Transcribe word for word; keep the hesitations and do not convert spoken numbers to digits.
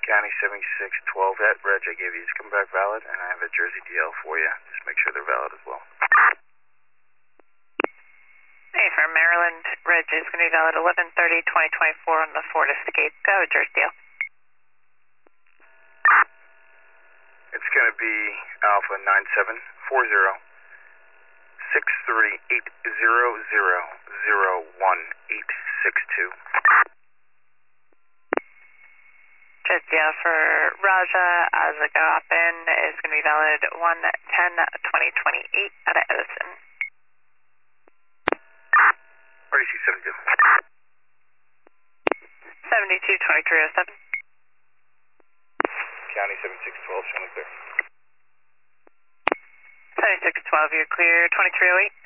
County seventy-six twelve, that reg I gave you is come back valid, and I have a Jersey D L for you. Just make sure they're valid as well. Hey, for Maryland, reg is going to be valid eleven thirty twenty twenty-four on the Ford Escape. Go, Jersey D L. It's going to be Alpha nine seven four zero six three eight zero zero zero one eight six two. Jersey D L for Raja Azagapin is going to be valid one ten twenty twenty-eight out of Edison. R D C seventy-two. seventy-two twenty-three oh seven. County seventy-six twelve, showing clear. seventy-six twelve, you're clear. twenty-three oh eight.